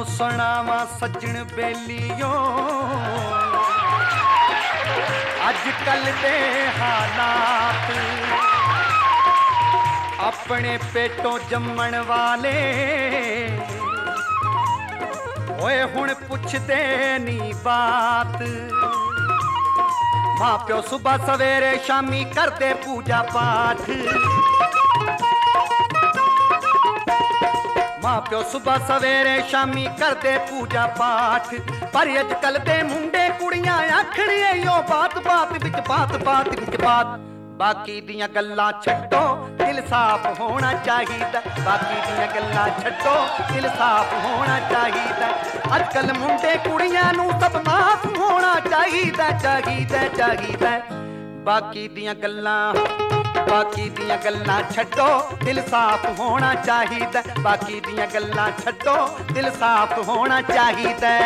सुनावा सज्जन बेलियो अजकल दे हालात अपने पेटों जम्मण वाले ओए हुण पुछदे नी बात मां प्यो सुबह सवेरे शामी करदे पूजा पाठ मां प्यो सुबह सवेरे शामी करदे पूजा पाठ पर अजकल दे मुंडे कुड़ियां आखण इहो बात बात विच बात बात विच बात बाकी दियां गल्लां छड्डो दिल साफ होना चाहिदा बाकी दियां गल्लां छड्डो दिल साफ होना चाहिदा अजकल मुंडे कुड़ियां नूं सब माफ होना चाहिदा चाहिदा चाहिदा बाकी दियां गल्लां छड्डो दिल साफ होना चाहिदा बाकी दियां गल्लां छड्डो दिल साफ होना चाहिदा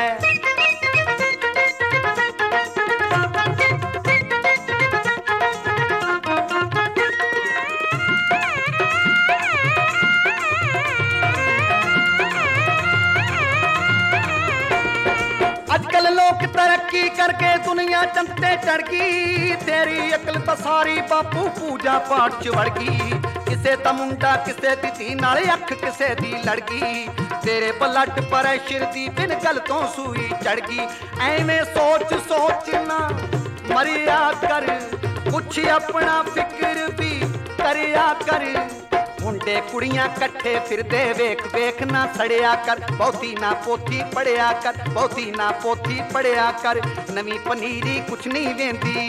अजकल लोग तरक्की करके दुनिया चंते चढ़ गई तेरी अकल तो सारी बापू पूजा पाठ च वड़ गई किसे दा मुंडा किसे दी धी नाल अख किसे दी लड़की तेरे ब्लड प्रेशर दी बिन गल तो सूई चढ़ गई एवें सोच सोच ना मरिया कर कुछ अपना फिक्र भी करिया कर मुंडे कुड़ियां कट्ठे फिरदे वेख वेख ना सड़िया कर बहुती ना पोथी पढ़िया कर बहुती ना पोथी पढ़िया कर नवी पनीरी कुछ नहीं देंदी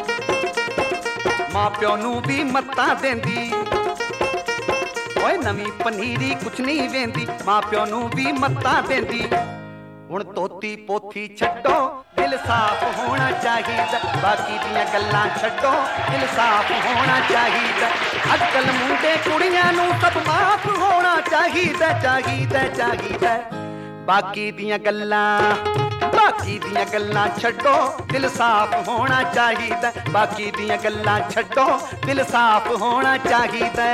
मां प्यो नू भी मत्ता देंदी ओए नवी पनीरी कुछ नहीं देंदी मां प्यो नू भी मत्ता देंदी हुण तोती पोथी छड्डो दिल साफ होना चाहिदा बाकी दियां गल्लां छड्डो दिल साफ होना चाहिदा अजकल मुंडे कुड़ियां नूं सब माफ होना चाहिदा चाहिदा चाहिदा बाकी दियां गल्लां छड्डो दिल साफ होना चाहिदा बाकी दियां गल्लां छड्डो दिल साफ होना चाहिदा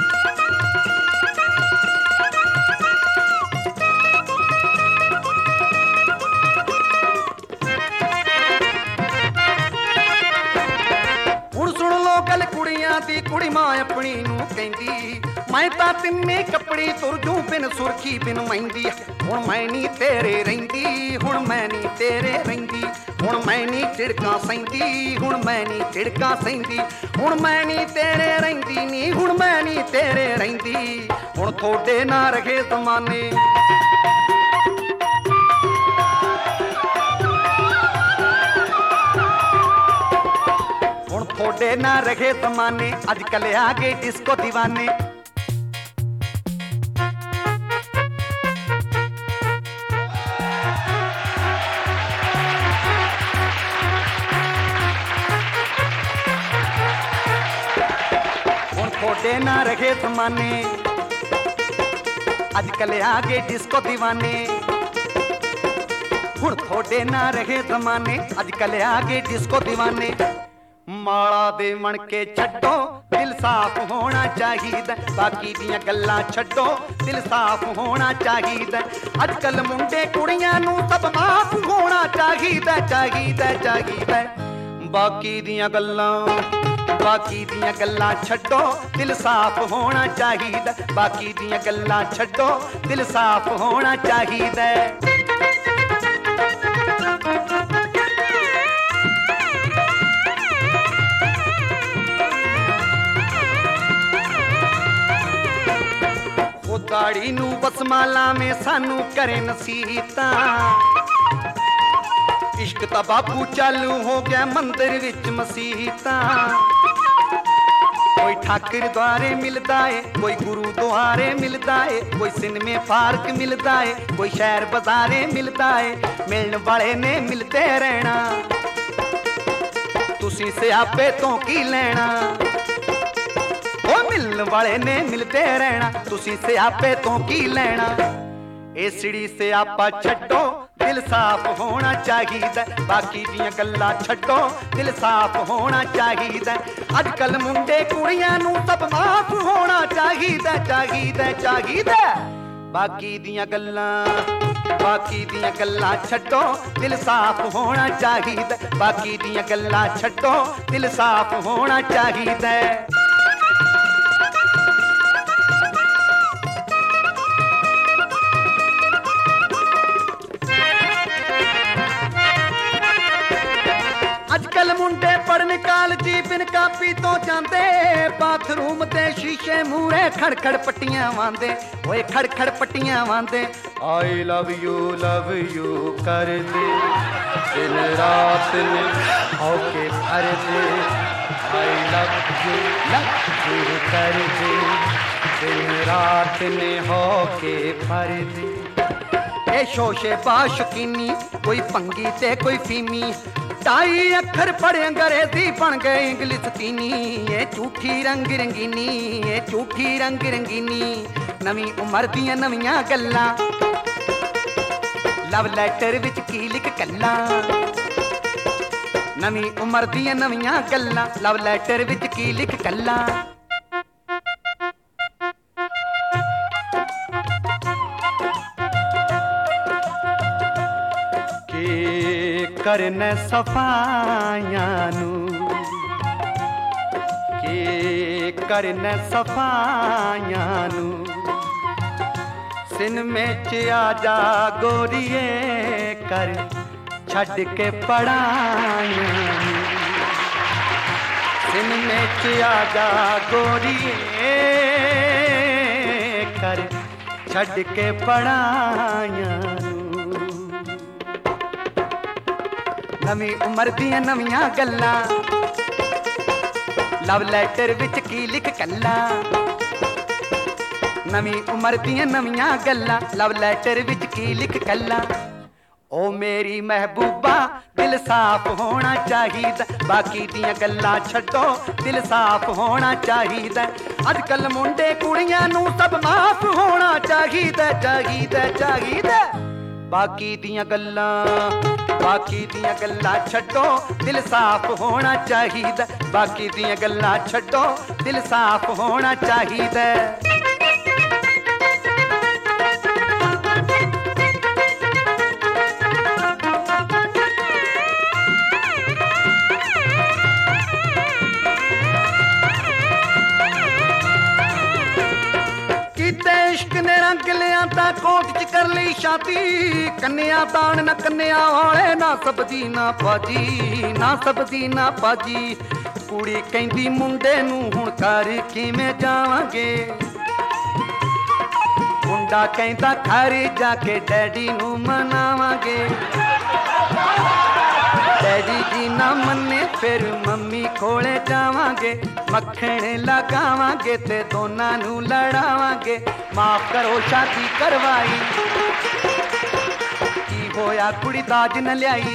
गल कुड़ियां दी कुड़ी मां अपनी नू कहंदी मैं तां तिन्ने कपड़े तुर जूं बिन सुरखी बिन मेहंदी हुण मैं नी तेरे रहिंदी हुण मैं नी तेरे रहिंदी हुण मैं नी झिड़कां सहिंदी हुण मैं नी झिड़कां सहिंदी हुण मैं नी तेरे रहिंदी नी हुण मैं नी तेरे रहिंदी हुण थोड़े ना रखे ज़माने थोड़े ना रहे जमाने अजकल आ गए डिस्को दीवाने थोड़े ना रहे जमाने अजकल आ गए डिस्को दीवाने हुण थोड़े ना रहे जमाने अजकल आ गए डिस्को दीवाने माला दे मन के छड्डो दिल साफ होना चाहिदा बाकी दियां गल्लां छड्डो दिल साफ होना चाहिदा अजकल मुंडे कुड़ियां नूं सब माफ होना चाहिदा चाहिदा चाहिदा बाकी दियां गल्लां छड्डो दिल साफ होना चाहिदा बाकी दियां गल्लां छड्डो दिल साफ होना चाहिदा दाड़ी नू बसमाला में सानू करे नसीहता इश्क ता बापू चालू हो गया मंदिर विच मसीहता कोई ठाकर द्वारे मिलदा है कोई गुरु द्वारे मिलदा है कोई सिनेमे पार्क मिलदा है कोई शहर बाजारे मिलदा है मिलने वाले ने मिलते रहना तुसी सियापे तो की लेना मिलने वाले ने मिलते रहना तुसी सियापे तो की लेना एसड़ी सियापा छड्डो दिल साफ होना चाहिदा बाकी दियां गल्लां छड्डो दिल साफ होना चाहिदा अजकल मुंडे कुड़ियां नूं सब माफ होना चाहिदा चाहिदा चाहिदा ਬਾਕੀ ਦੀਆਂ ਗੱਲਾਂ ਛੱਡੋ ਦਿਲ ਸਾਫ਼ ਹੋਣਾ ਚਾਹੀਦਾ ਬਾਕੀ ਦੀਆਂ ਗੱਲਾਂ ਛੱਡੋ ਦਿਲ ਸਾਫ਼ ਹੋਣਾ ਚਾਹੀਦਾ ਅੱਜਕੱਲ ਮੁੰਡੇ ਪੜਨ ਕਾਲਜੀ ਬਿਨ ਕਾਪੀ ਤੋਂ ਜਾਂਦੇ ਬਾਥਰੂਮ ਤੇ ਸ਼ੀਸ਼ੇ ਮੂਹਰੇ ਖੜਖੜ ਪੱਟੀਆਂ ਵਾਂਦੇ ਓਏ ਖੜਖੜ ਪੱਟੀਆਂ ਵਾਂਦੇ ਆਈ ਲਵ ਯੂ ਕਰਦੇ ਦਿਨ ਰਾਤ ਨੇ ਹੋ ਕੇ ਭਰਦੇ ਆਈ ਲਵ ਯੂ ਕਰਦੇ ਦਿਨ ਰਾਤ ਨੇ ਹੋ ਕੇ ਭਰਦੇ ਇਹ ਸ਼ੋਸ਼ੇ ਬਾਸ਼ਕੀਨੀ ਕੋਈ ਭੰਗੀ ਤੇ ਕੋਈ ਫੀਮੀ ਢਾਈ ਅੱਖਰ ਪੜ੍ਹੇ ਅੰਗਰੇਜ਼ੀ ਬਣ ਗਏ ਇੰਗਲਿਸ਼ ਤੀਨੀ ਇਹ ਝੂਠੀ ਰੰਗ ਰੰਗੀਨੀ ਨਵੀਂ ਉਮਰ ਦੀਆਂ ਨਵੀਆਂ ਗੱਲਾਂ ਲਵ ਲੈਟਰ ਵਿੱਚ ਕੀ ਲਿਖ ਕੱਲਾ ਨਵੀਂ ਉਮਰ ਦੀਆਂ ਨਵੀਆਂ ਗੱਲਾਂ ਲਵ ਲੈਟਰ ਵਿੱਚ ਕੀ ਲਿਖ ਕੱਲਾ ਕਰਨ ਸਫਾਈਆਂ ਨੂੰ ਕੀ ਕਰਨ ਸਫਾਈਆਂ ਨੂੰ ਸਿਨਮੇ 'ਚ ਆ ਜਾ ਗੋਰੀਏ ਕਰ ਛੱਡ ਕੇ ਪੜਾਈਆਂ ਨੂੰ ਸਿਨਮੇ 'ਚ ਆ ਜਾ ਗੋਰੀਏ ਕਰ ਛੱਡ ਕੇ ਪੜਾਈਆਂ ਨਵੀਂ ਉਮਰ ਦੀਆਂ ਨਵੀਆਂ ਗੱਲਾਂ ਲਵ ਲੈਟਰ ਵਿੱਚ ਕੀ ਲਿਖ ਕੱਲਾ ਨਵੀਂ ਉਮਰ ਦੀਆਂ ਨਵੀਆਂ ਗੱਲਾਂ ਲਵ ਲੈਟਰ ਵਿੱਚ ਕੀ ਲਿਖ ਕੱਲਾ ਓ ਮੇਰੀ ਮਹਿਬੂਬਾ ਦਿਲ ਸਾਫ਼ ਹੋਣਾ ਚਾਹੀਦਾ ਬਾਕੀ ਦੀਆਂ ਗੱਲਾਂ ਛੱਡੋ ਦਿਲ ਸਾਫ਼ ਹੋਣਾ ਚਾਹੀਦਾ ਅੱਜਕੱਲ ਮੁੰਡੇ ਕੁੜੀਆਂ ਨੂੰ ਸਭ ਮਾਫ਼ ਹੋਣਾ ਚਾਹੀਦਾ ਬਾਕੀ ਦੀਆਂ ਗੱਲਾਂ ਛੱਡੋ ਦਿਲ ਸਾਫ਼ ਹੋਣਾ ਚਾਹੀਦਾ ਬਾਕੀ ਦੀਆਂ ਗੱਲਾਂ ਛੱਡੋ ਦਿਲ ਸਾਫ਼ ਹੋਣਾ ਚਾਹੀਦਾ इश्क ने रंग लिया ता कोट च कर ली शादी कन्या दान न कन्या वाले ना सब्जी ना भाजी कुड़ी कहंदी मुंडे नूं हुण घर किवें जावांगे मुंडा कहंदा घर जाके डैडी नूं मनावांगे डैडी जी ना मन्ने फिर मम्मी कोले जावांगे मक्खण लगावांगे ते दोनां नूं लड़ावांगे माफ करो शादी करवाई की होया कुड़ी दाज न लियाई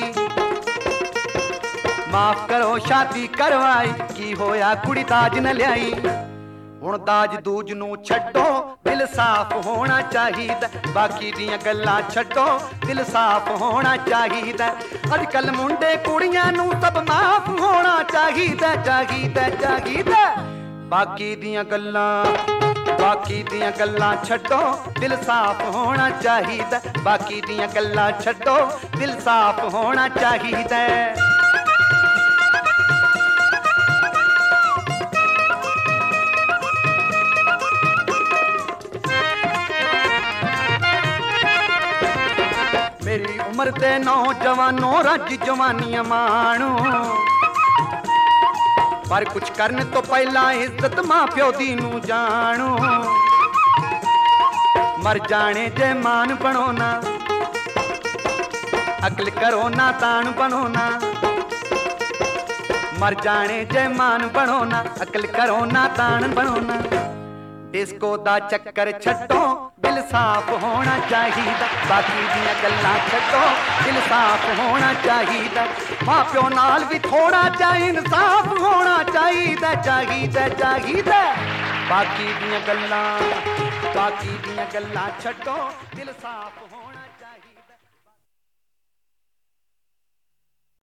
माफ करो शादी करवाई की होया कुड़ी दाज न लियाई हुण दाज दूज नूं छड्डो दिल साफ होना चाहिदा बाकी दियां गल्लां छड्डो दिल साफ होना चाहिदा अजकल मुंडे कुड़ियां नूं सब माफ होना चाहिदा बाकी दियां गल्लां छड्डो दिल साफ होना चाहिदा बाकी दियां गल्लां छड्डो दिल साफ होना चाहिदा मेरी उम्र दे नौजवानों रज जवानियां माणो पर कुछ करने तो पहला इज्जत मां प्यो दी नूं जानो मर जाने जे मान बनो ना अकल करो ना तान बनो ना मर जाने जे मान बनो ना अकल करो ना तान बनो ना डिस्को दा चक्कर छड्डो दिल साफ होना चाहिदा बाकी दियां गल्लां छड्डो दिल साफ होना चाहिदा मां प्यो नाल भी थोड़ा जा इंसाफ होना चाहिदा बाकी दियां गल्लां छड्डो दिल साफ होना